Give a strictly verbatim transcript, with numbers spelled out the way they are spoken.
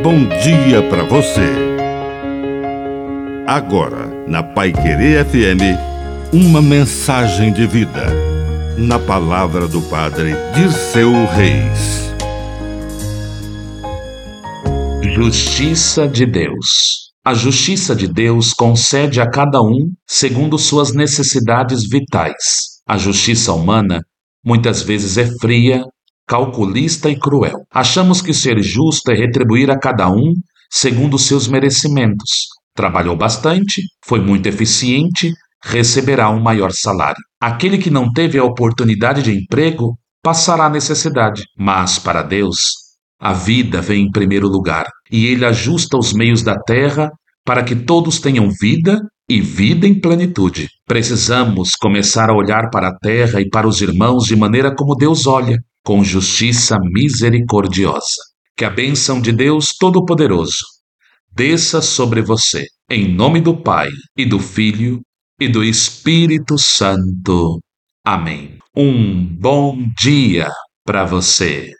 bom dia para você. Agora, na Paiquerê F M, uma mensagem de vida. Na palavra do Padre Dirceu Reis. Justiça de Deus. A justiça de Deus concede a cada um segundo suas necessidades vitais. A justiça humana muitas vezes é fria, calculista e cruel. Achamos que ser justo é retribuir a cada um segundo seus merecimentos. Trabalhou bastante, foi muito eficiente, receberá um maior salário. Aquele que não teve a oportunidade de emprego passará necessidade. Mas para Deus, a vida vem em primeiro lugar, e Ele ajusta os meios da terra para que todos tenham vida e vida em plenitude. Precisamos começar a olhar para a terra e para os irmãos de maneira como Deus olha, com justiça misericordiosa. Que a bênção de Deus Todo-Poderoso desça sobre você, em nome do Pai, e do Filho, e do Espírito Santo. Amém. Um bom dia para você.